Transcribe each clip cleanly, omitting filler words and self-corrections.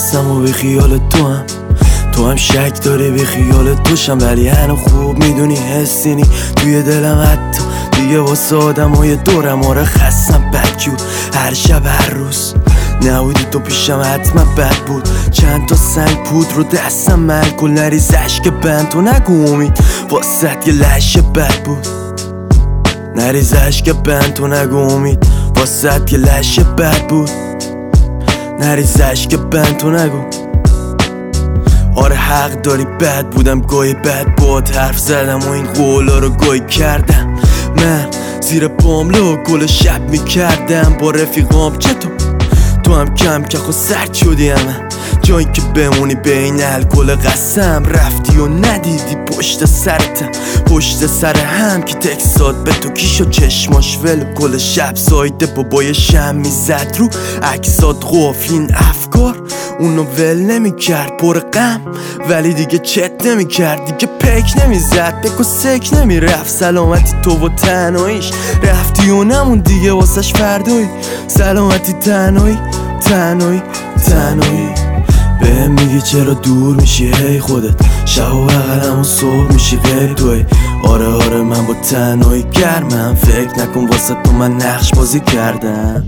هستم و بی خیال تو هم شک داری بی خیال توشم، ولی هنو خوب میدونی حسینی توی دلم. حتی دیگه واسه آدمای دورم آره خستم بدجور هر شب هر روز نبودی تو پیشم حتما بد بود. چند تا سنگ پود رو دستم ملکل نریز عشق بند تو نگو امید واسه یه لشه بد بود. نریز عشق بند تو نگو امید واسه یه لشه بد بود. نریز عشق بند تو نگو. آره حق داری بد بودم گاهی بد باد حرف زدم و این قولا رو گاهی کردم. من زیر بامله و گل شب میکردم با رفیقام. چطور تو هم کم که خود سرد شدی همه جایی که بمونی بین الکل قسم رفتی و ندیدی پشت سرتم پشت سر هم که تکسات به تو کیش و چشماش ول کل شب سایده بابای شم میزد رو عکسات غافلین افکار اونو ول نمی کرد پر غم ولی دیگه چت نمی کرد دیگه پک نمی زد پک و سک نمی رفت سلامتی تو و تنهاییش رفتی و نمون دیگه واسش فردایی سلامتی تنهایی تنهایی تنهایی بهم میگی چرا دور میشی هی خودت شب و بغلم و صبح میشی غیر توی آره آره من با تنهایی گرمم فکر نکن واسه تو من نقش بازی کردم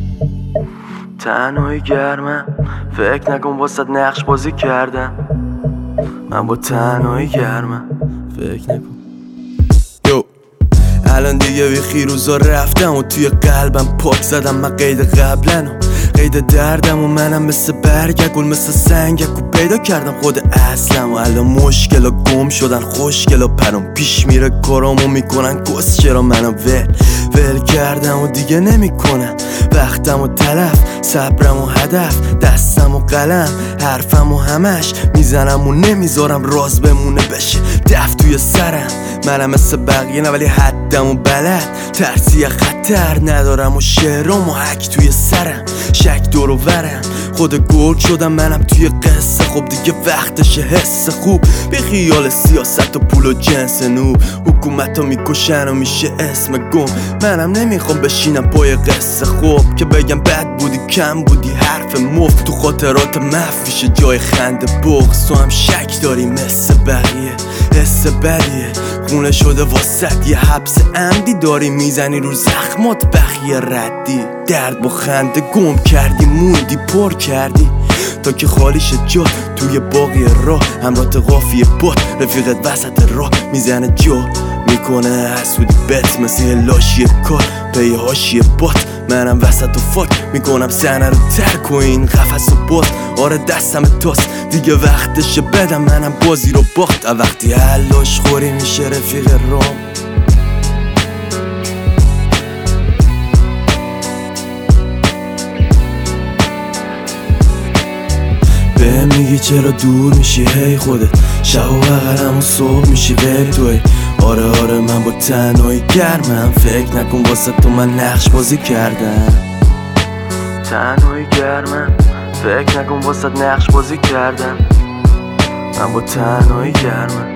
تنهایی گرمم فکر نکن واسه نقش بازی کردم من با تنهایی گرمم فکر نکن یو الان دیگه بی خیروزا رفتم و توی قلبم پاک زدم من قید قبلنو قید دردم و منم مثل برگگل مثل سنگک و پیدا کردم خود اصلم و الان مشکل ها گم شدن خوشگل ها پرام پیش میره کارامو میکنن کس چرا منو ول کردم و دیگه نمیکنم وقتم و تلف صبرم و هدف دستم و قلم حرفم و همش میزنم و نمیذارم راز بمونه بشه دف توی سرم منم مثل بقیه نه ولی حدم و بلد ترسی خطر ندارم و شعرام و حک توی سرم شک دور و ورم خود گرگ شدم منم توی قصه خب دیگه وقتشه حس خوب بی خیال سیاست و پول و جنس نوب حکومت ها میکشن و میشه اسم گم منم نمیخوام بشینم پای قصه خوب که بگم بد بودی کم بودی حرف مفت تو خاطرات مفیشه جای خنده بغض تو هم شک داری مثل بقیه حس بدیه خونه شده واسط یه حبس عمدی داری میزنی رو زخمات بخیه ردی درد با خنده گم کردی موندی پر کردی تا که خالیش جا توی باقی راه همراه قافیه باد رفیقت وسط راه میزنه جا میکنه حسودی بت مثل لاشی کار پی هاشی بات منم وسط و فاک میکنم سنه رو ترک و این قفص و باز آره دستم تاست دیگه وقتشه بدم منم بازی رو باخت وقتی حلاش خوری میشه رفیق رام بهم میگی چرا دور میشی هی خودت شب و بغلم و صبح میشی غیر توی آره آره من با تنهایی گرمم فکر نکن واسه تو من نقش بازی کردم تنهایی گرمم فکر نکن واسه نقش بازی کردم من با تنهایی گرمم